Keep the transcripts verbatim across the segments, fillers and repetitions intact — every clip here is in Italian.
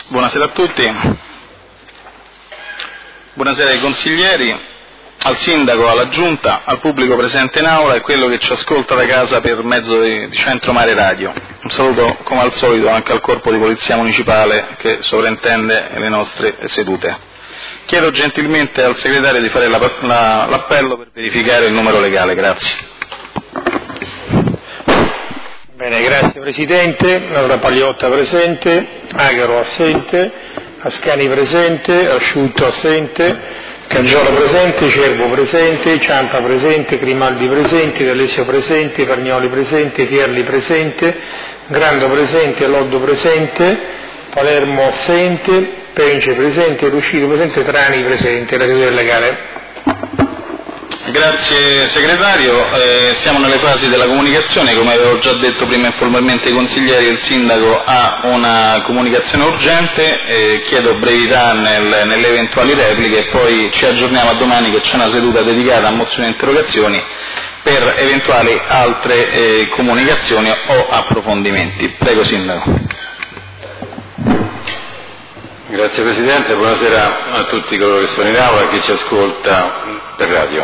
Buonasera a tutti, buonasera ai consiglieri, al sindaco, alla giunta, al pubblico presente in aula e quello che ci ascolta da casa per mezzo di, di Centro Mare Radio. Un saluto come al solito anche al corpo di polizia municipale che sovrintende le nostre sedute. Chiedo gentilmente al segretario di fare la, la, l'appello per verificare il numero legale, grazie. Bene, grazie Presidente. Allora Pagliotta presente, Agaro assente, Ascani presente, Asciutto assente, Cangiolo presente, Cervo presente, Ciampa presente, Grimaldi presente, D'Alessio presente, Pargnoli presente, Fierli presente, Grando presente, Loddo presente, Palermo assente, Pence presente, Ruscito presente, Trani presente. La seduta è legale. Grazie segretario, eh, siamo nelle fasi della comunicazione, come avevo già detto prima informalmente ai consiglieri, il sindaco ha una comunicazione urgente, eh, chiedo brevità nel, nelle eventuali repliche e poi ci aggiorniamo a domani che c'è una seduta dedicata a mozioni e interrogazioni per eventuali altre eh, comunicazioni o approfondimenti. Prego sindaco. Grazie Presidente, buonasera a tutti coloro che sono in aula e a chi ci ascolta per radio.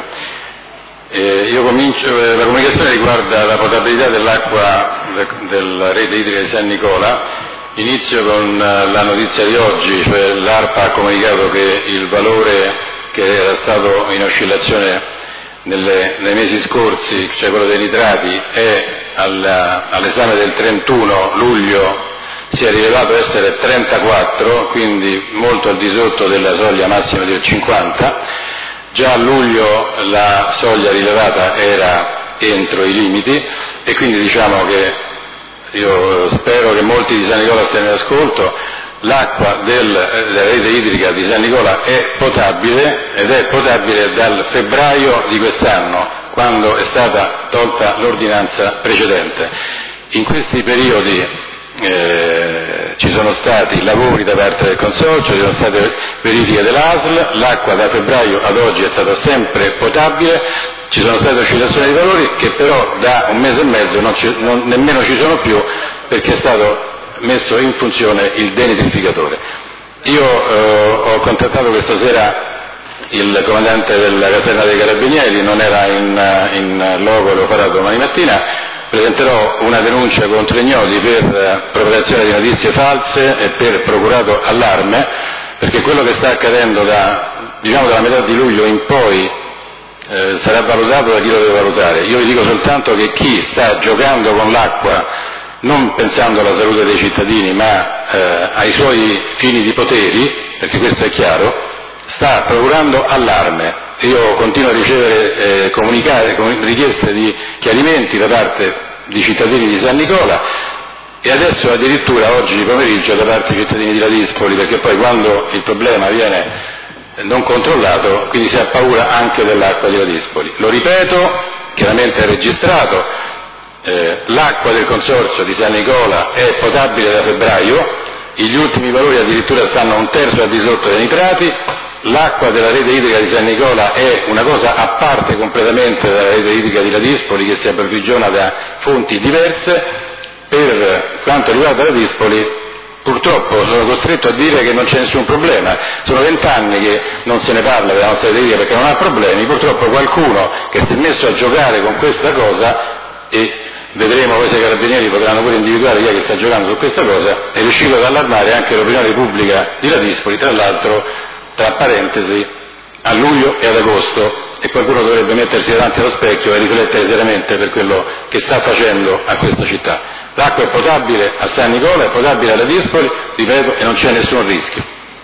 Eh, io comincio, eh, la comunicazione riguarda la potabilità dell'acqua de, della rete idrica di San Nicola. Inizio con eh, la notizia di oggi, cioè l'ARPA ha comunicato che il valore che era stato in oscillazione nelle, nei mesi scorsi, cioè quello dei nitrati, è alla, all'esame del trentuno luglio si è rivelato essere trentaquattro, quindi molto al di sotto della soglia massima del cinquanta. Già a luglio la soglia rilevata era entro i limiti e quindi diciamo che io spero che molti di San Nicola stiano in ascolto. L'acqua del, della rete idrica di San Nicola è potabile ed è potabile dal febbraio di quest'anno, quando è stata tolta l'ordinanza precedente. In questi periodi Eh, ci sono stati lavori da parte del Consorzio, ci sono state verifiche dell'A S L, l'acqua da febbraio ad oggi è stata sempre potabile, ci sono state oscillazioni di valori che però da un mese e mezzo non ci, non, nemmeno ci sono più perché è stato messo in funzione il denitrificatore. Io eh, ho contattato questa sera il comandante della caserma dei Carabinieri, non era in, in loco, lo farà domani mattina. Presenterò una denuncia contro Ignoti per propagazione di notizie false e per procurato allarme, perché quello che sta accadendo da, diciamo, dalla metà di luglio in poi eh, sarà valutato da chi lo deve valutare. Io vi dico soltanto che chi sta giocando con l'acqua, non pensando alla salute dei cittadini, ma eh, ai suoi fini di poteri, perché questo è chiaro, sta procurando allarme. Io continuo a ricevere eh, comunicare, com- richieste di chiarimenti da parte di cittadini di San Nicola e adesso addirittura oggi pomeriggio da parte di cittadini di Ladispoli, perché poi quando il problema viene non controllato, quindi si ha paura anche dell'acqua di Ladispoli. Lo ripeto, chiaramente è registrato, eh, l'acqua del Consorzio di San Nicola è potabile da febbraio, gli ultimi valori addirittura stanno un terzo al di sotto dei nitrati. L'acqua della rete idrica di San Nicola è una cosa a parte completamente dalla rete idrica di Ladispoli, che si approvvigiona da fonti diverse. Per quanto riguarda Ladispoli, purtroppo sono costretto a dire che non c'è nessun problema. Sono vent'anni che non se ne parla della nostra rete idrica perché non ha problemi. Purtroppo qualcuno che si è messo a giocare con questa cosa, e vedremo poi se i Carabinieri potranno pure individuare chi è che sta giocando su questa cosa, è riuscito ad allarmare anche l'opinione pubblica di Ladispoli, tra l'altro tra parentesi a luglio e ad agosto, e qualcuno dovrebbe mettersi davanti allo specchio e riflettere seriamente per quello che sta facendo a questa città. L'acqua è potabile a San Nicola, è potabile a Ladispoli, ripeto, e non c'è nessun rischio.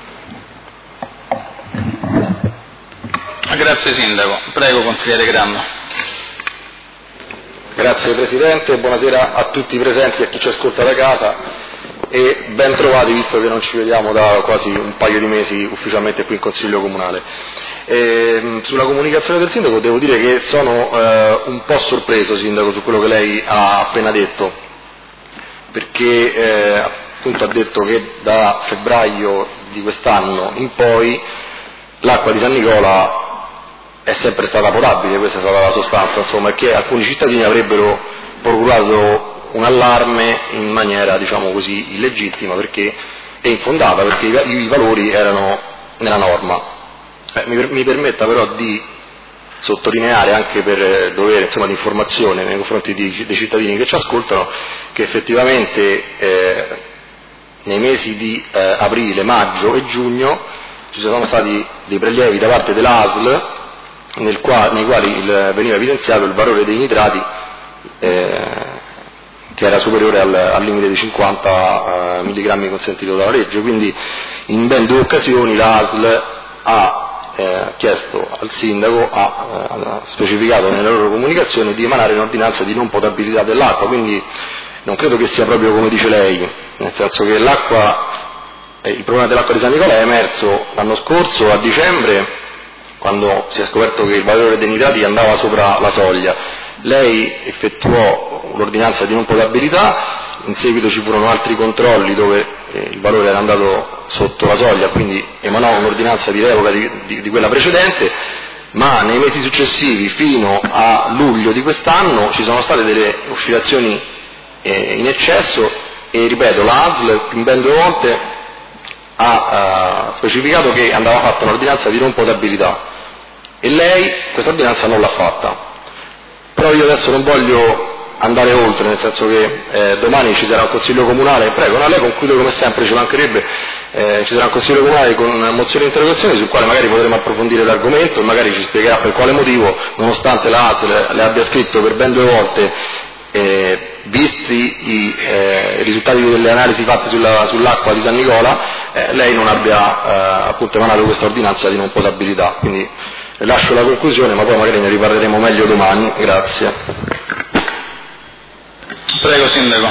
Grazie sindaco. Prego consigliere Grando. Grazie Presidente, buonasera a tutti i presenti e a chi ci ascolta da casa. E ben trovati, visto che non ci vediamo da quasi un paio di mesi ufficialmente qui in Consiglio Comunale. E, sulla comunicazione del Sindaco devo dire che sono eh, un po' sorpreso, Sindaco, su quello che lei ha appena detto, perché eh, appunto ha detto che da febbraio di quest'anno in poi l'acqua di San Nicola è sempre stata potabile, questa è stata la sostanza, insomma, e che alcuni cittadini avrebbero procurato un allarme in maniera, diciamo così, illegittima, perché è infondata perché i, i valori erano nella norma. Eh, mi, mi permetta però di sottolineare, anche per dovere insomma, di informazione nei confronti di, dei cittadini che ci ascoltano, che effettivamente eh, nei mesi di eh, aprile, maggio e giugno ci sono stati dei prelievi da parte dell'A S L nel qua, nei quali il, veniva evidenziato il valore dei nitrati eh, che era superiore al, al limite di cinquanta eh, milligrammi consentito dalla legge, quindi in ben due occasioni l'A S L ha eh, chiesto al sindaco, ha, eh, ha specificato nelle loro comunicazioni di emanare un'ordinanza di non potabilità dell'acqua, quindi non credo che sia proprio come dice lei, nel senso che l'acqua, eh, il problema dell'acqua di San Nicola è emerso l'anno scorso a dicembre, quando si è scoperto che il valore dei nitrati andava sopra la soglia. Lei effettuò l'ordinanza di non potabilità, in seguito ci furono altri controlli dove eh, il valore era andato sotto la soglia, quindi emanò un'ordinanza di revoca di, di, di quella precedente, ma nei mesi successivi fino a luglio di quest'anno ci sono state delle oscillazioni eh, in eccesso e, ripeto, la A S L in ben due volte ha uh, specificato che andava fatta un'ordinanza di non potabilità e lei questa ordinanza non l'ha fatta. Però io adesso non voglio andare oltre, nel senso che eh, domani ci sarà un consiglio comunale, prego, no, lei conclude come sempre, ci mancherebbe, eh, ci sarà un consiglio comunale con una mozione di interrogazione sul quale magari potremo approfondire l'argomento e magari ci spiegherà per quale motivo, nonostante la A S L le abbia scritto per ben due volte, eh, visti i eh, risultati delle analisi fatte sulla, sull'acqua di San Nicola, eh, lei non abbia eh, appunto emanato questa ordinanza di non potabilità. Quindi lascio la conclusione, ma poi magari ne riparleremo meglio domani. Grazie. Prego Sindaco.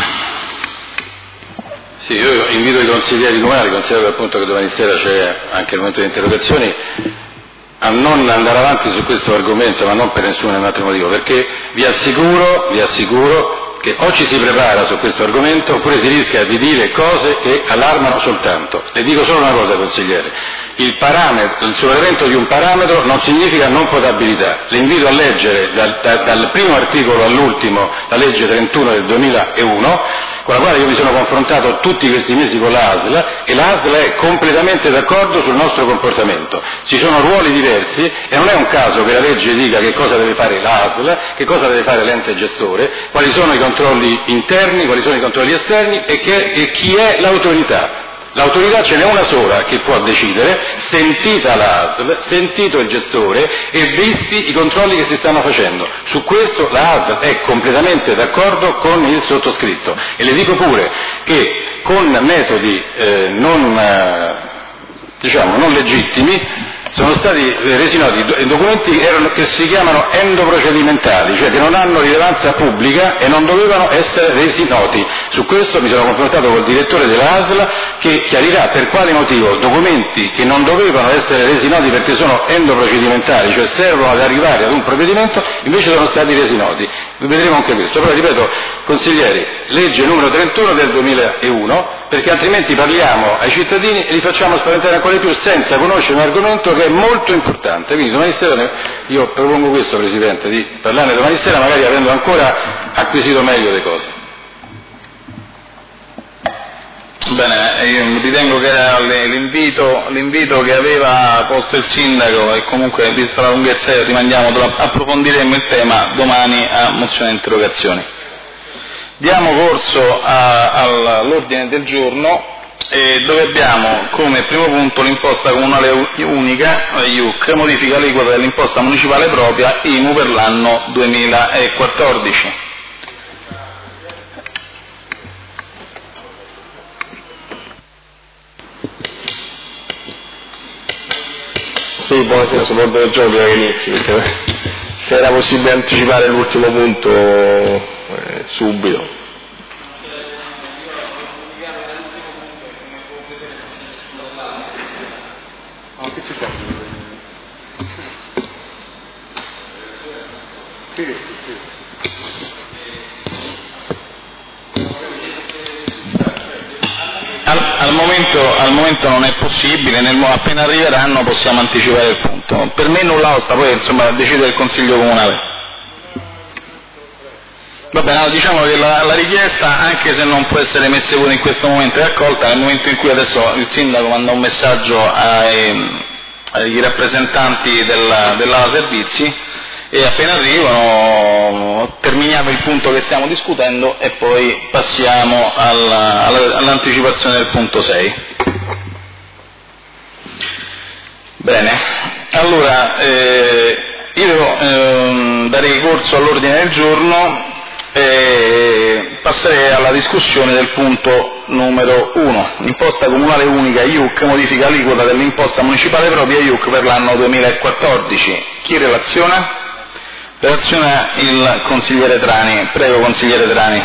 Sì, io invito i consiglieri comunali, considero appunto che domani sera c'è anche il momento di interrogazioni, a non andare avanti su questo argomento, ma non per nessun altro motivo, perché vi assicuro, vi assicuro che o ci si prepara su questo argomento oppure si rischia di dire cose che allarmano soltanto. Le dico solo una cosa, consigliere, il parametro, il superamento di un parametro non significa non potabilità. Le invito a leggere dal, da, dal primo articolo all'ultimo la legge trentuno del duemilauno, con la quale io mi sono confrontato tutti questi mesi con l'A S L, e l'A S L è completamente d'accordo sul nostro comportamento. Ci sono ruoli diversi e non è un caso che la legge dica che cosa deve fare l'A S L, che cosa deve fare l'ente gestore, quali sono i controlli interni, quali sono i controlli esterni e, che, e chi è l'autorità. L'autorità ce n'è una sola che può decidere, sentita l'A S L, sentito il gestore e visti i controlli che si stanno facendo. Su questo l'A S L è completamente d'accordo con il sottoscritto e le dico pure che con metodi eh, non, eh, diciamo, non legittimi sono stati resi noti documenti che si chiamano endoprocedimentali, cioè che non hanno rilevanza pubblica e non dovevano essere resi noti. Su questo mi sono confrontato col direttore dell'A S L che chiarirà per quale motivo documenti che non dovevano essere resi noti perché sono endoprocedimentali, cioè servono ad arrivare ad un provvedimento, invece sono stati resi noti. Vedremo anche questo. Però ripeto, consiglieri, legge numero trentuno del duemilauno, perché altrimenti parliamo ai cittadini e li facciamo spaventare ancora di più senza conoscere un argomento che è molto importante. Quindi domani sera io propongo questo, Presidente, di parlarne domani sera, magari avendo ancora acquisito meglio le cose. Bene, io ritengo che era l'invito, l'invito che aveva posto il Sindaco, e comunque vista la lunghezza rimandiamo, approfondiremo il tema domani a mozione di interrogazioni. Diamo corso a, all'ordine del giorno, eh, dove abbiamo come primo punto l'imposta comunale unica, I U C, modifica aliquota dell'imposta municipale propria I M U per l'anno duemilaquattordici. Sì, buonasera, sono l'ordine del giorno prima che inizi, perché se era possibile anticipare l'ultimo punto eh, subito. Al, al, momento, al momento non è possibile, nel, appena arriveranno possiamo anticipare il punto. Per me nulla osta, poi insomma decide il Consiglio Comunale. Va bene, allora diciamo che la, la richiesta, anche se non può essere messa pure in questo momento, è accolta nel momento in cui adesso il sindaco manda un messaggio ai, ai rappresentanti della, dell'ala servizi e appena arrivano terminiamo il punto che stiamo discutendo e poi passiamo alla, alla, all'anticipazione del punto sei. Bene, allora eh, io eh, darei corso all'ordine del giorno e passerei alla discussione del punto numero uno. Imposta comunale unica I U C, modifica aliquota dell'imposta municipale propria I U C per l'anno duemilaquattordici. Chi relaziona? Relaziona il consigliere Trani. Prego, consigliere Trani.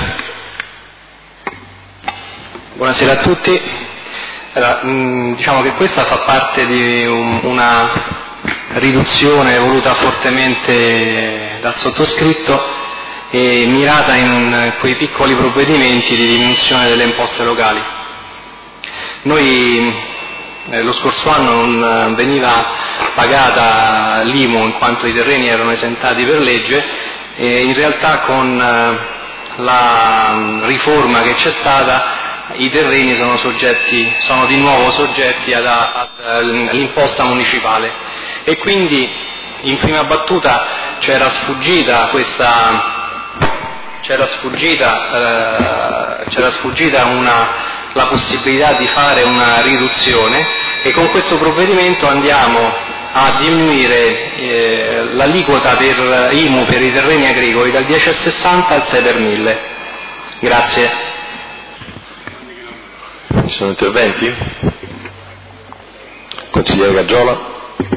Buonasera a tutti. Allora, mh, diciamo che questa fa parte di un, una riduzione voluta fortemente dal sottoscritto e mirata in quei piccoli provvedimenti di diminuzione delle imposte locali. Noi eh, lo scorso anno non veniva pagata l'I M U in quanto i terreni erano esentati per legge e in realtà con eh, la riforma che c'è stata i terreni sono soggetti, sono di nuovo soggetti ad, ad, all'imposta municipale e quindi in prima battuta c'era sfuggita questa c'era sfuggita, eh, c'era sfuggita una, la possibilità di fare una riduzione e con questo provvedimento andiamo a diminuire eh, l'aliquota per I M U per i terreni agricoli dal dieci virgola sessanta al sei per mille. Grazie. Ci sono interventi? Consigliere Gaggiola.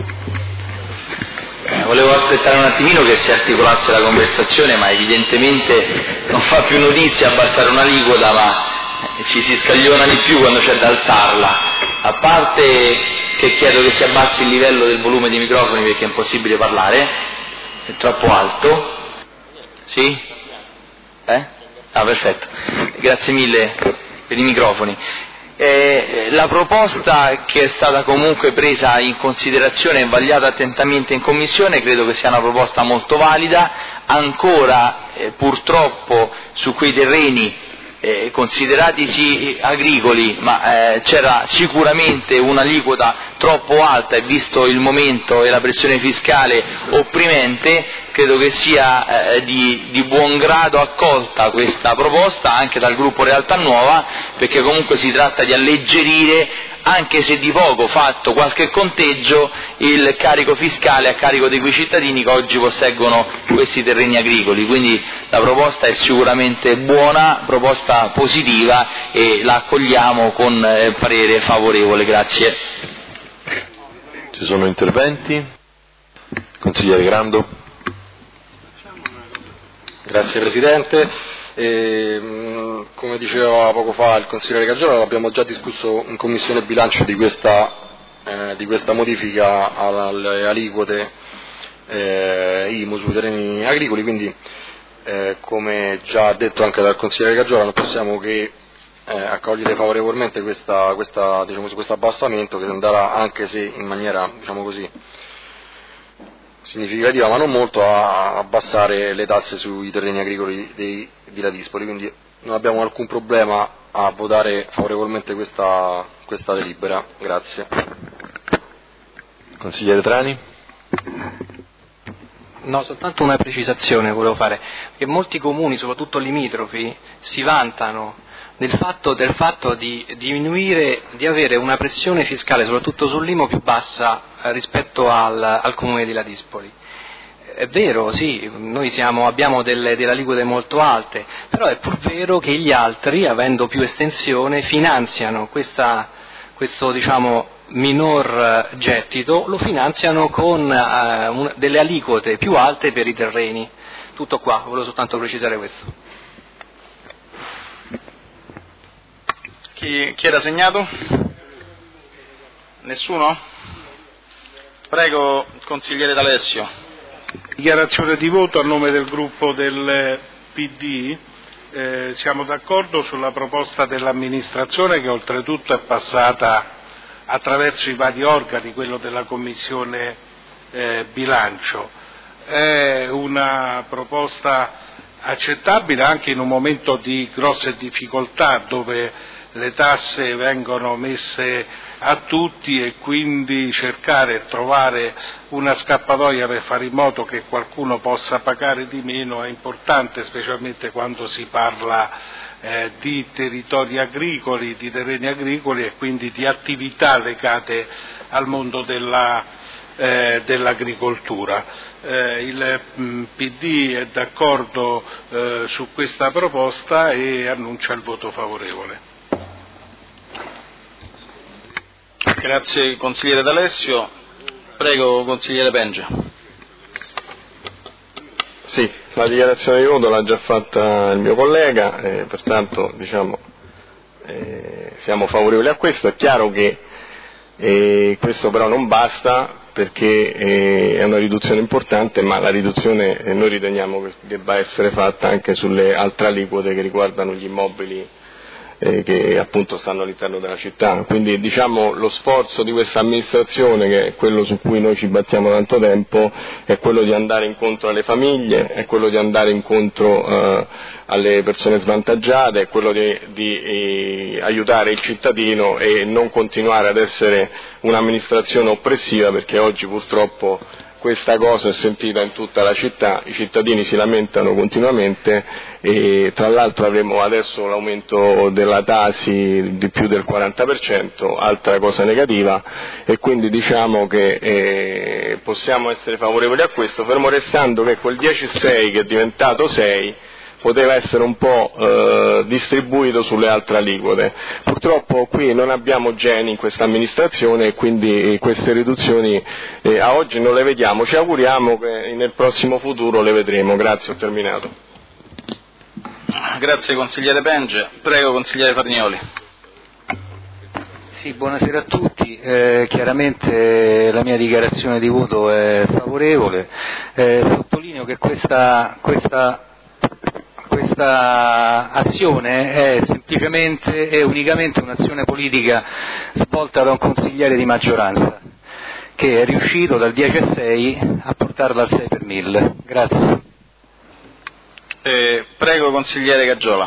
Eh, volevo aspettare un attimino che si articolasse la conversazione, ma evidentemente non fa più notizia abbassare un'aliquota, ma ci si scagliona di più quando c'è da alzarla. A parte che chiedo che si abbassi il livello del volume dei microfoni perché è impossibile parlare, è troppo alto. Sì? Eh? Ah, perfetto. Grazie mille per i microfoni. Eh, la proposta che è stata comunque presa in considerazione e vagliata attentamente in Commissione credo che sia una proposta molto valida, ancora eh, purtroppo su quei terreni eh, consideratisi agricoli, ma eh, c'era sicuramente un'aliquota troppo alta e visto il momento e la pressione fiscale opprimente, credo che sia eh, di, di buon grado accolta questa proposta anche dal gruppo Realtà Nuova, perché comunque si tratta di alleggerire, anche se di poco fatto qualche conteggio, il carico fiscale a carico di quei cittadini che oggi posseggono questi terreni agricoli. Quindi la proposta è sicuramente buona, proposta positiva e la accogliamo con eh, parere favorevole. Grazie. Ci sono interventi? Consigliere Grando. Grazie Presidente. E, come diceva poco fa il consigliere Gaggiola, abbiamo già discusso in Commissione Bilancio di questa, eh, di questa modifica alle aliquote eh, I M U sui terreni agricoli, quindi eh, come già detto anche dal consigliere Gaggiola non possiamo che eh, accogliere favorevolmente questa, questa, diciamo, questo abbassamento che andrà, anche se in maniera diciamo così significativa ma non molto, a abbassare le tasse sui terreni agricoli dei Villa Dispoli, quindi non abbiamo alcun problema a votare favorevolmente questa, questa delibera. Grazie. Consigliere Trani. No, soltanto una precisazione volevo fare, che molti comuni, soprattutto limitrofi, si vantano del fatto, del fatto di diminuire, di avere una pressione fiscale, soprattutto sull'I M U, più bassa eh, rispetto al, al comune di Ladispoli. È vero, sì, noi siamo, abbiamo delle, delle aliquote molto alte, però è pur vero che gli altri, avendo più estensione, finanziano questa, questo diciamo, minor gettito, lo finanziano con eh, un, delle aliquote più alte per i terreni. Tutto qua, volevo soltanto precisare questo. Chi, chi era segnato? Nessuno? Prego, consigliere D'Alessio. Dichiarazione di voto a nome del gruppo del P D. Eh, siamo d'accordo sulla proposta dell'amministrazione, che oltretutto è passata attraverso i vari organi, quello della Commissione eh, bilancio. È una proposta accettabile anche in un momento di grosse difficoltà dove le tasse vengono messe a tutti e quindi cercare e trovare una scappatoia per fare in modo che qualcuno possa pagare di meno è importante, specialmente quando si parla eh, di territori agricoli, di terreni agricoli e quindi di attività legate al mondo della Eh, dell'agricoltura. Eh, il mh, P D è d'accordo eh, su questa proposta e annuncia il voto favorevole. Grazie consigliere D'Alessio. Prego consigliere Penge. Sì, la dichiarazione di voto l'ha già fatta il mio collega, eh, pertanto diciamo, eh, siamo favorevoli a questo. È chiaro che eh, questo però non basta, perché è una riduzione importante, ma la riduzione eh, noi riteniamo che debba essere fatta anche sulle altre aliquote che riguardano gli immobili eh, che appunto stanno all'interno della città. Quindi diciamo lo sforzo di questa amministrazione, che è quello su cui noi ci battiamo tanto tempo, è quello di andare incontro alle famiglie, è quello di andare incontro eh, alle persone svantaggiate, è quello di, di eh, aiutare il cittadino e non continuare ad essere un'amministrazione oppressiva, perché oggi purtroppo questa cosa è sentita in tutta la città, i cittadini si lamentano continuamente e tra l'altro avremo adesso l'aumento della Tasi di più del quaranta per cento, altra cosa negativa, e quindi diciamo che eh, possiamo essere favorevoli a questo, fermo restando che quel dieci virgola sei che è diventato sei poteva essere un po' eh, distribuito sulle altre aliquote. Purtroppo qui non abbiamo geni in questa amministrazione e quindi queste riduzioni eh, a oggi non le vediamo, ci auguriamo che nel prossimo futuro le vedremo. Grazie, ho terminato. Grazie consigliere Penge. Prego consigliere Farnioli. Sì, buonasera a tutti. Eh, chiaramente la mia dichiarazione di voto è favorevole. Eh, sottolineo che questa, questa Questa azione è semplicemente e unicamente un'azione politica svolta da un consigliere di maggioranza che è riuscito dal dieci virgola sei a portarla al sei per mille. Grazie. Eh, prego consigliere Gaggiola.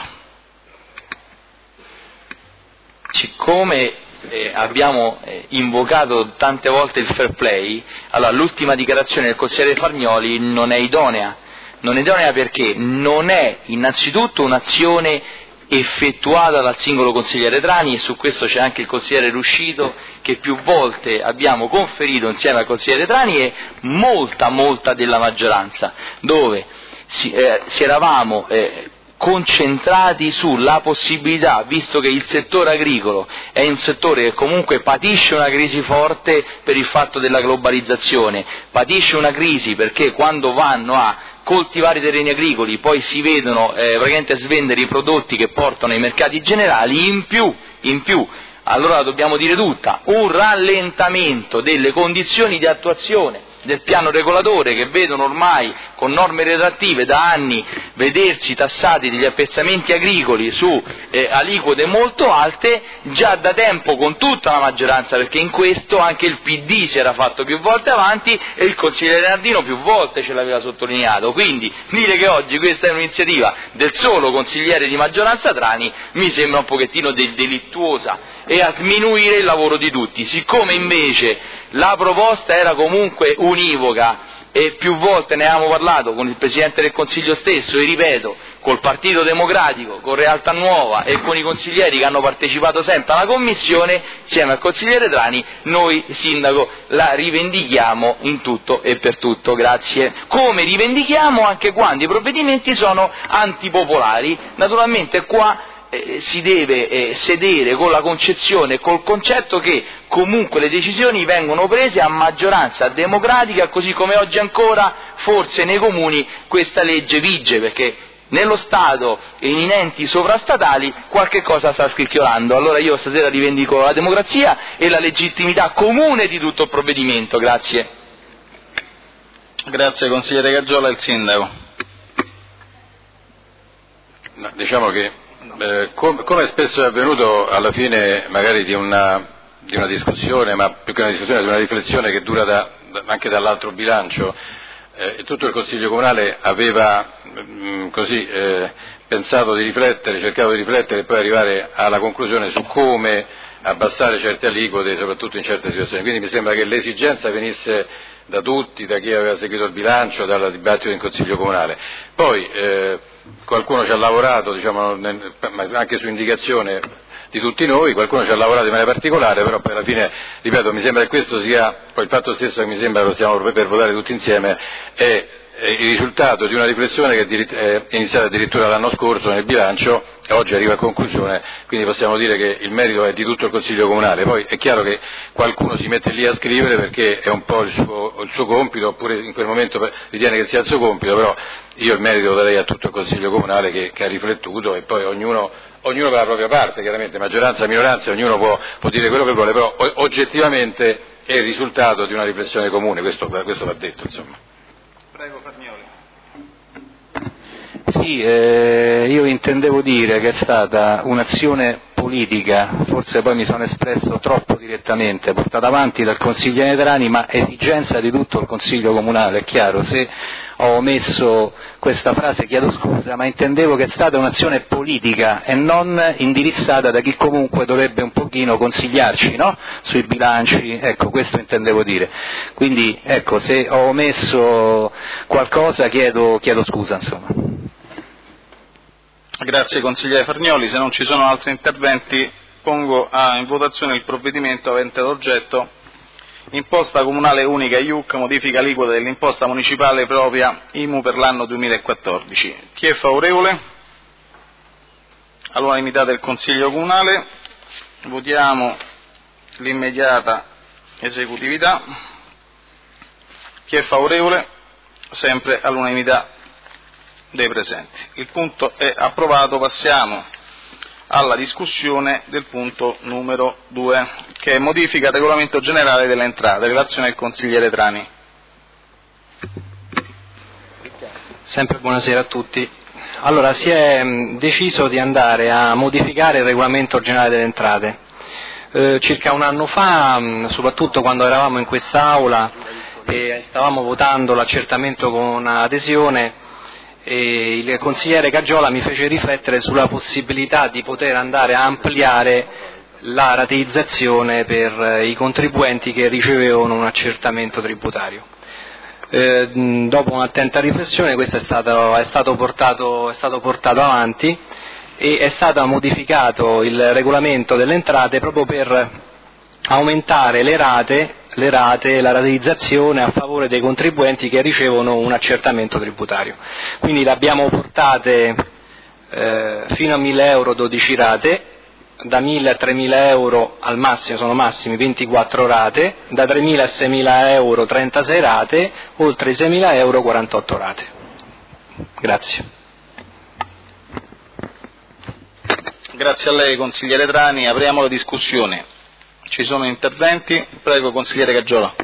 Siccome eh, abbiamo eh, invocato tante volte il fair play, allora l'ultima dichiarazione del consigliere Farnioli non è idonea. Non è idonea perché non è innanzitutto un'azione effettuata dal singolo consigliere Trani, e su questo c'è anche il consigliere Ruscito che più volte abbiamo conferito insieme al consigliere Trani e molta molta della maggioranza, dove si, eh, si eravamo eh, concentrati sulla possibilità, visto che il settore agricolo è un settore che comunque patisce una crisi forte per il fatto della globalizzazione, patisce una crisi perché quando vanno a coltivare i terreni agricoli poi si vedono eh, praticamente svendere i prodotti che portano ai mercati generali, in più, in più, allora dobbiamo dire tutta, un rallentamento delle condizioni di attuazione del piano regolatore, che vedono ormai con norme retrattive da anni vedersi tassati degli appezzamenti agricoli su eh, aliquote molto alte, già da tempo con tutta la maggioranza, perché in questo anche il P D si era fatto più volte avanti e il consigliere Nardino più volte ce l'aveva sottolineato. Quindi dire che oggi questa è un'iniziativa del solo consigliere di maggioranza Trani mi sembra un pochettino de- delittuosa e a sminuire il lavoro di tutti. Siccome invece la proposta era comunque univoca e più volte ne avevamo parlato con il Presidente del Consiglio stesso e ripeto, col Partito Democratico, con Realtà Nuova e con i consiglieri che hanno partecipato sempre alla Commissione, insieme al consigliere Trani, noi Sindaco la rivendichiamo in tutto e per tutto, grazie. Come rivendichiamo anche quando i provvedimenti sono antipopolari, naturalmente qua Eh, si deve eh, sedere con la concezione e col concetto che comunque le decisioni vengono prese a maggioranza democratica, così come oggi ancora forse nei comuni questa legge vige, perché nello Stato e in enti sovrastatali qualche cosa sta scricchiolando. Allora io stasera rivendico la democrazia e la legittimità comune di tutto il provvedimento. Grazie. Grazie consigliere Gaggiola. Il sindaco. No, diciamo che Eh, com- come spesso è avvenuto alla fine magari di una, di una discussione, ma più che una discussione, di una riflessione che dura da, da, anche dall'altro bilancio, eh, tutto il Consiglio Comunale aveva mh, così eh, pensato di riflettere, cercato di riflettere e poi arrivare alla conclusione su come abbassare certe aliquote, soprattutto in certe situazioni. Quindi mi sembra che l'esigenza venisse da tutti, da chi aveva seguito il bilancio, dal dibattito in Consiglio Comunale. Poi eh, qualcuno ci ha lavorato, diciamo, nel, anche su indicazione di tutti noi, qualcuno ci ha lavorato in maniera particolare, però poi alla fine, ripeto, mi sembra che questo sia, poi il fatto stesso che mi sembra che lo stiamo per votare tutti insieme, è, è il risultato di una riflessione che è iniziata addirittura l'anno scorso nel bilancio e oggi arriva a conclusione, quindi possiamo dire che il merito è di tutto il Consiglio Comunale. Poi è chiaro che qualcuno si mette lì a scrivere perché è un po' il suo, il suo compito, oppure in quel momento ritiene che sia il suo compito, però io il merito lo darei a tutto il Consiglio Comunale che, che ha riflettuto, e poi ognuno, ognuno per la propria parte, chiaramente maggioranza, minoranza, ognuno può, può dire quello che vuole, però oggettivamente è il risultato di una riflessione comune, questo, questo va detto, insomma. Prego, Farnioli. Sì, eh, io intendevo dire che è stata un'azione politica, forse poi mi sono espresso troppo direttamente, portata avanti dal consigliere Trani, ma esigenza di tutto il Consiglio Comunale, è chiaro. Se ho omesso questa frase chiedo scusa, ma intendevo che è stata un'azione politica e non indirizzata da chi comunque dovrebbe un pochino consigliarci, no? Sui bilanci, ecco, questo intendevo dire. Quindi, ecco, se ho omesso qualcosa chiedo, chiedo scusa, insomma. Grazie consigliere Farnioli, se non ci sono altri interventi pongo a, in votazione il provvedimento avente ad oggetto imposta comunale unica I U C, modifica aliquota dell'imposta municipale propria I M U per l'anno duemilaquattordici. Chi è favorevole? All'unanimità del Consiglio Comunale. Votiamo l'immediata esecutività. Chi è favorevole? Sempre all'unanimità dei presenti. Il punto è approvato, passiamo alla discussione del punto numero due, che è modifica al regolamento generale delle entrate, relazione del consigliere Trani. Sempre buonasera a tutti. Allora, si è deciso di andare a modificare il regolamento generale delle entrate. Eh, circa un anno fa, soprattutto quando eravamo in quest'aula e stavamo votando l'accertamento con adesione, e il consigliere Caggiola mi fece riflettere sulla possibilità di poter andare a ampliare la rateizzazione per i contribuenti che ricevevano un accertamento tributario. Eh, dopo un'attenta riflessione questo è stato, è stato portato, è stato portato avanti e è stato modificato il regolamento delle entrate proprio per aumentare le rate le rate, la rateizzazione a favore dei contribuenti che ricevono un accertamento tributario. Quindi le abbiamo portate eh, fino a mille euro dodici rate, da mille a tremila euro al massimo, sono massimi ventiquattro rate, da tremila a seimila euro trentasei rate, oltre i seimila euro quarantotto rate. Grazie. Grazie a lei consigliere Trani, apriamo la discussione. Ci sono interventi? Prego, consigliere Caggiola.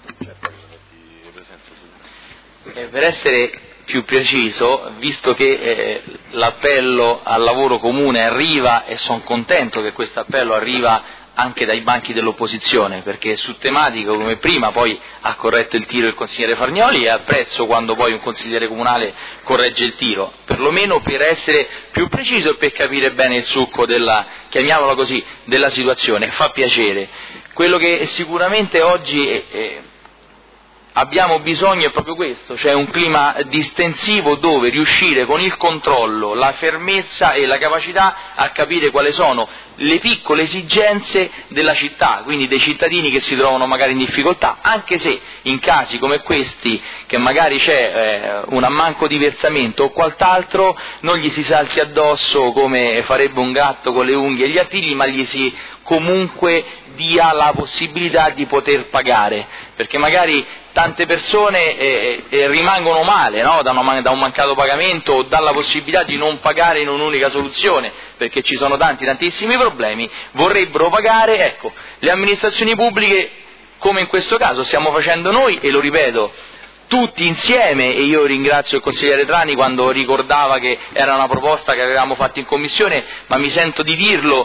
Eh, per essere più preciso, visto che eh, l'appello al lavoro comune arriva, e sono contento che questo appello arriva anche dai banchi dell'opposizione, perché su tematiche come prima poi ha corretto il tiro il consigliere Farnioli, e apprezzo quando poi un consigliere comunale corregge il tiro, perlomeno per essere più preciso e per capire bene il succo della, chiamiamola così, della situazione. Fa piacere. Quello che sicuramente oggi è, è, abbiamo bisogno è proprio questo, cioè un clima distensivo dove riuscire con il controllo, la fermezza e la capacità a capire quali sono le piccole esigenze della città, quindi dei cittadini che si trovano magari in difficoltà, anche se in casi come questi, che magari c'è eh, un ammanco di versamento o quant'altro, non gli si salti addosso come farebbe un gatto con le unghie e gli artigli, ma gli si comunque dia la possibilità di poter pagare, perché magari tante persone eh, eh, rimangono male, no? da, una, da un mancato pagamento o dalla possibilità di non pagare in un'unica soluzione, perché ci sono tanti, tantissimi problemi, vorrebbero pagare. Ecco, le amministrazioni pubbliche, come in questo caso stiamo facendo noi, e lo ripeto, tutti insieme, e io ringrazio il consigliere Trani quando ricordava che era una proposta che avevamo fatto in commissione, ma mi sento di dirlo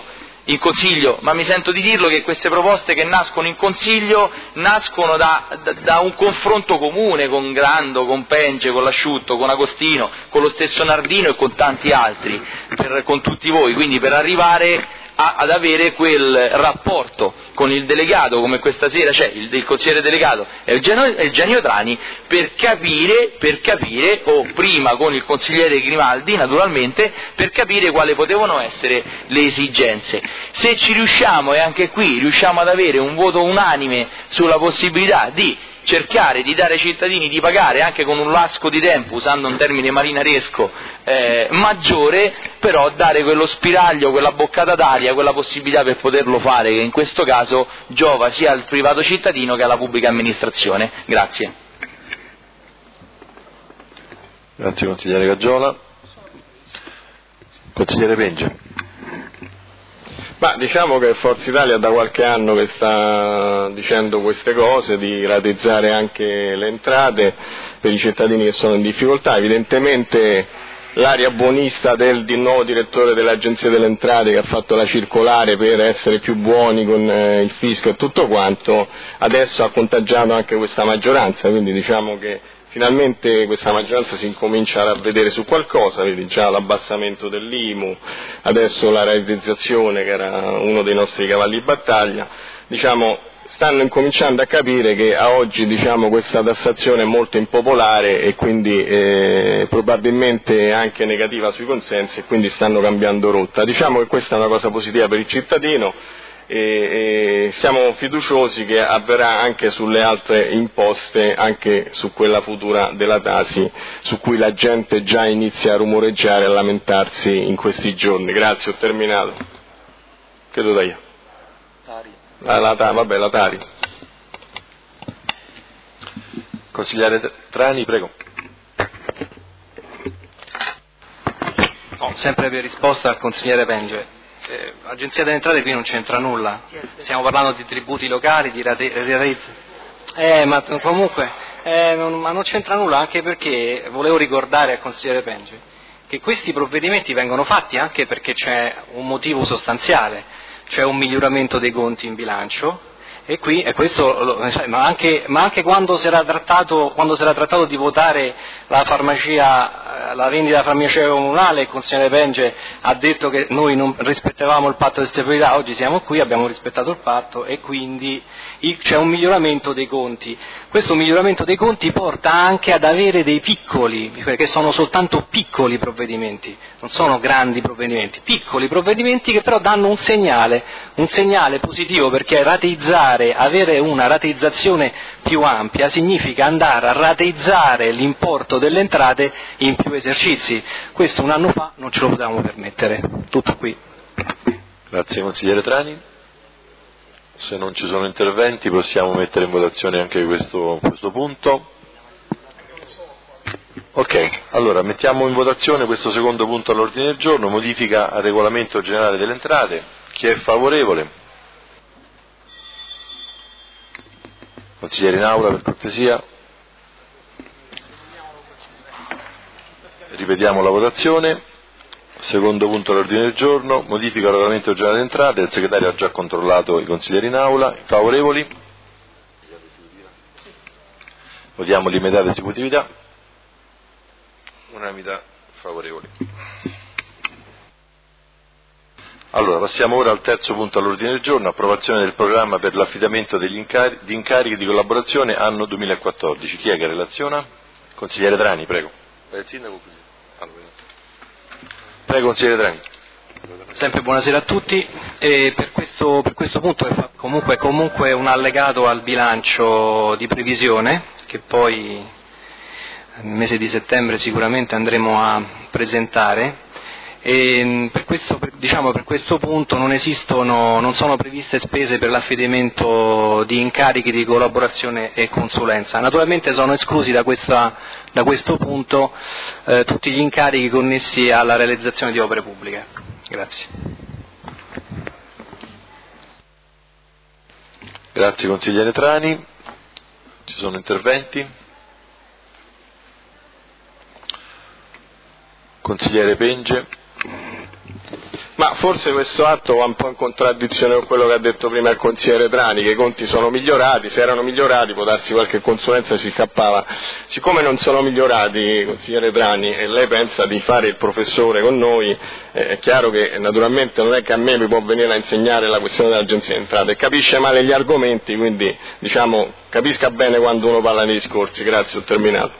in Consiglio, ma mi sento di dirlo che queste proposte che nascono in Consiglio nascono da, da, da un confronto comune con Grando, con Penge, con l'Asciutto, con Agostino, con lo stesso Nardino e con tanti altri, per, con tutti voi, quindi per arrivare a, ad avere quel rapporto con il delegato, come questa sera c'è il, il consigliere delegato Eugenio, Eugenio Trani, per capire, per capire, o prima con il consigliere Grimaldi naturalmente, per capire quali potevano essere le esigenze. Se ci riusciamo, e anche qui riusciamo ad avere un voto unanime sulla possibilità di cercare di dare ai cittadini di pagare anche con un lasco di tempo, usando un termine marinaresco, eh, maggiore, però dare quello spiraglio, quella boccata d'aria, quella possibilità per poterlo fare, che in questo caso giova sia al privato cittadino che alla pubblica amministrazione. Grazie. Grazie consigliere Gaggiola. Consigliere Penge. Ma diciamo che Forza Italia da qualche anno che sta dicendo queste cose, di rateizzare anche le entrate per i cittadini che sono in difficoltà. Evidentemente l'aria buonista del, del nuovo direttore dell'Agenzia delle Entrate, che ha fatto la circolare per essere più buoni con eh, il fisco e tutto quanto, adesso ha contagiato anche questa maggioranza, quindi diciamo che finalmente questa maggioranza si incomincia a vedere su qualcosa, vedi già l'abbassamento dell'I M U, adesso la rateizzazione, che era uno dei nostri cavalli di battaglia. Diciamo, stanno incominciando a capire che a oggi, diciamo, questa tassazione è molto impopolare e quindi eh, probabilmente anche negativa sui consensi, e quindi stanno cambiando rotta. Diciamo che questa è una cosa positiva per il cittadino, e, e siamo fiduciosi che avverrà anche sulle altre imposte, anche su quella futura della Tasi, su cui la gente già inizia a rumoreggiare e a lamentarsi in questi giorni. Grazie, ho terminato. Credo da io. La, la, vabbè, la Tari. Consigliere Trani, prego. No, sempre per risposta al consigliere Penge. Eh, Agenzia delle Entrate qui non c'entra nulla, stiamo parlando di tributi locali, di rate... Eh, ma comunque, eh, non, ma non c'entra nulla, anche perché volevo ricordare al consigliere Penge che questi provvedimenti vengono fatti anche perché c'è un motivo sostanziale, c'è un miglioramento dei conti in bilancio, e qui, e questo, ma anche, ma anche quando si era trattato, quando si era trattato di votare la farmacia, la vendita farmaceutica comunale, il consigliere Penge ha detto che noi non rispettavamo il patto di stabilità. Oggi siamo qui, abbiamo rispettato il patto e quindi c'è un miglioramento dei conti. Questo miglioramento dei conti porta anche ad avere dei piccoli, perché sono soltanto piccoli provvedimenti, non sono grandi provvedimenti, piccoli provvedimenti che però danno un segnale, un segnale positivo, perché rateizzare, avere una rateizzazione più ampia significa andare a rateizzare l'importo delle entrate in più esercizi. Questo un anno fa non ce lo potevamo permettere. Tutto qui. Grazie consigliere Trani. Se non ci sono interventi possiamo mettere in votazione anche questo, questo punto. Ok, allora mettiamo in votazione questo secondo punto all'ordine del giorno, modifica al regolamento generale delle entrate. Chi è favorevole? Consigliere in aula, per cortesia. Ripetiamo la votazione. Secondo punto all'ordine del giorno, modifica al regolamento generale delle entrate. Il segretario ha già controllato i consiglieri in aula. Favorevoli? Votiamo l'immediata esecutività. Unanimità favorevoli. Allora, passiamo ora al terzo punto all'ordine del giorno, approvazione del programma per l'affidamento degli incarichi, di incarichi di collaborazione anno duemilaquattordici. Chi è che relaziona? Consigliere Trani, prego. Il sindaco così. Allora. Prego, consigliere Trani. Sempre buonasera a tutti. E per, questo, per questo punto è comunque, comunque un allegato al bilancio di previsione, che poi nel mese di settembre sicuramente andremo a presentare. E per questo, per, diciamo, per questo punto non esistono, non sono previste spese per l'affidamento di incarichi di collaborazione e consulenza. Naturalmente sono esclusi da, questa, da questo punto eh, tutti gli incarichi connessi alla realizzazione di opere pubbliche. Grazie. Grazie consigliere Trani. Ci sono interventi? Consigliere Penge. Ma forse questo atto va un po' in contraddizione con quello che ha detto prima il consigliere Trani, che i conti sono migliorati, se erano migliorati può darsi qualche consulenza si scappava. Siccome non sono migliorati, consigliere Trani, e lei pensa di fare il professore con noi, eh, è chiaro che naturalmente non è che a me mi può venire a insegnare la questione dell'Agenzia delle Entrate, capisce male gli argomenti, quindi diciamo capisca bene quando uno parla nei discorsi. Grazie, ho terminato.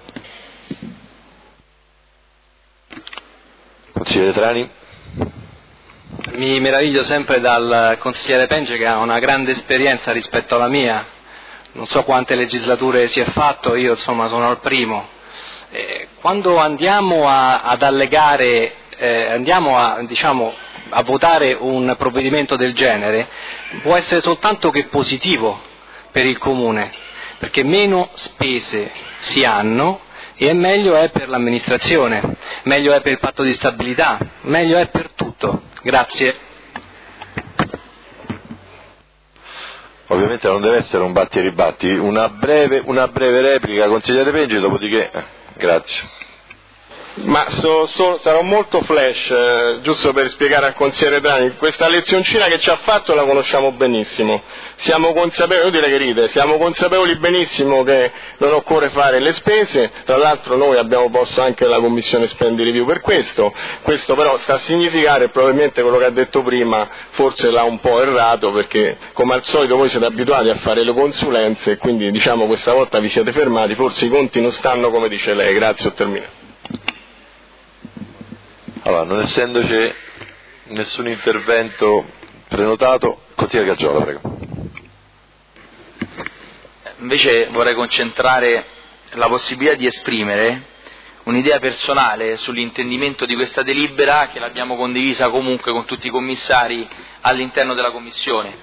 Consigliere Trani. Mi meraviglio sempre dal consigliere Penge, che ha una grande esperienza rispetto alla mia, non so quante legislature si è fatto, io insomma sono al primo. Eh, quando andiamo a, ad allegare, eh, andiamo a, diciamo, a votare un provvedimento del genere, può essere soltanto che positivo per il Comune, perché meno spese si hanno e meglio è per l'amministrazione, meglio è per il patto di stabilità, meglio è per tutto. Grazie. Ovviamente non deve essere un batti e ribatti, una breve, una breve replica, consigliere Penge, dopodiché eh, grazie. Ma so, so, sarò molto flash, eh, giusto per spiegare al consigliere Trani, questa lezioncina che ci ha fatto la conosciamo benissimo, siamo consapevoli, io direi che ride, siamo consapevoli benissimo che non occorre fare le spese, tra l'altro noi abbiamo posto anche la commissione spend review per questo, questo però sta a significare probabilmente quello che ha detto prima, forse l'ha un po' errato perché come al solito voi siete abituati a fare le consulenze e quindi diciamo questa volta vi siete fermati, forse i conti non stanno come dice lei, grazie, ho terminato. Allora, non essendoci nessun intervento prenotato, consigliere Gaggiola, prego. Invece vorrei concentrare la possibilità di esprimere un'idea personale sull'intendimento di questa delibera che l'abbiamo condivisa comunque con tutti i commissari all'interno della Commissione.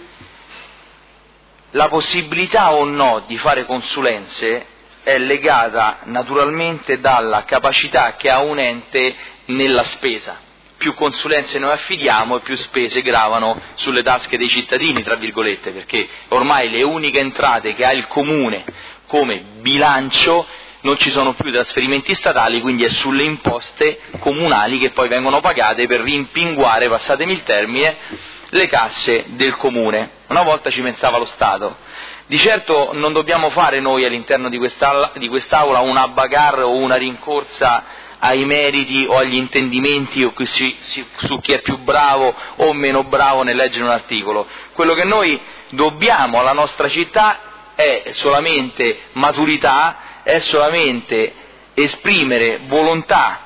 La possibilità o no di fare consulenze è legata naturalmente dalla capacità che ha un ente nella spesa. Più consulenze noi affidiamo e più spese gravano sulle tasche dei cittadini, tra virgolette, perché ormai le uniche entrate che ha il Comune come bilancio non ci sono più trasferimenti statali, quindi è sulle imposte comunali che poi vengono pagate per rimpinguare, passatemi il termine, le casse del Comune. Una volta ci pensava lo Stato. Di certo non dobbiamo fare noi all'interno di quest'aula, di quest'aula una bagarre o una rincorsa ai meriti o agli intendimenti o su, su chi è più bravo o meno bravo nel leggere un articolo. Quello che noi dobbiamo alla nostra città è solamente maturità, è solamente esprimere volontà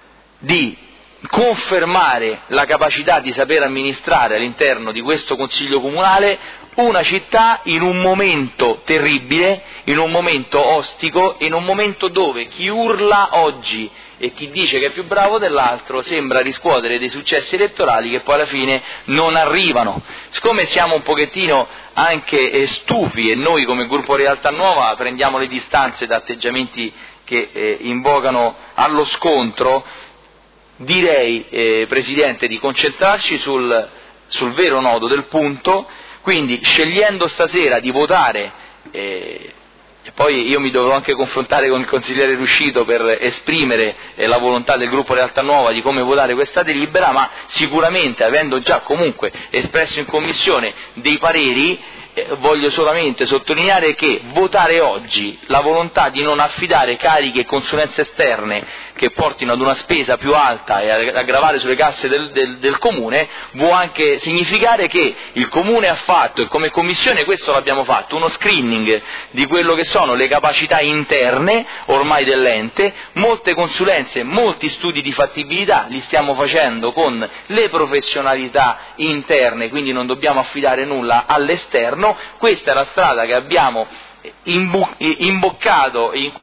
di confermare la capacità di saper amministrare all'interno di questo Consiglio Comunale una città in un momento terribile, in un momento ostico, in un momento dove chi urla oggi e chi dice che è più bravo dell'altro sembra riscuotere dei successi elettorali che poi alla fine non arrivano. Siccome siamo un pochettino anche stufi e noi come gruppo Realtà Nuova prendiamo le distanze da atteggiamenti che eh, invocano allo scontro, direi, eh, Presidente, di concentrarci sul, sul vero nodo del punto, quindi scegliendo stasera di votare, eh, e poi io mi dovrò anche confrontare con il consigliere Ruscito per esprimere eh, la volontà del gruppo Realtà Nuova di come votare questa delibera, ma sicuramente avendo già comunque espresso in Commissione dei pareri, voglio solamente sottolineare che votare oggi la volontà di non affidare cariche e consulenze esterne che portino ad una spesa più alta e a gravare sulle casse del, del, del Comune può anche significare che il Comune ha fatto, e come Commissione questo l'abbiamo fatto, uno screening di quello che sono le capacità interne ormai dell'ente, molte consulenze, molti studi di fattibilità li stiamo facendo con le professionalità interne, quindi non dobbiamo affidare nulla all'esterno. Questa è la strada che abbiamo imboccato in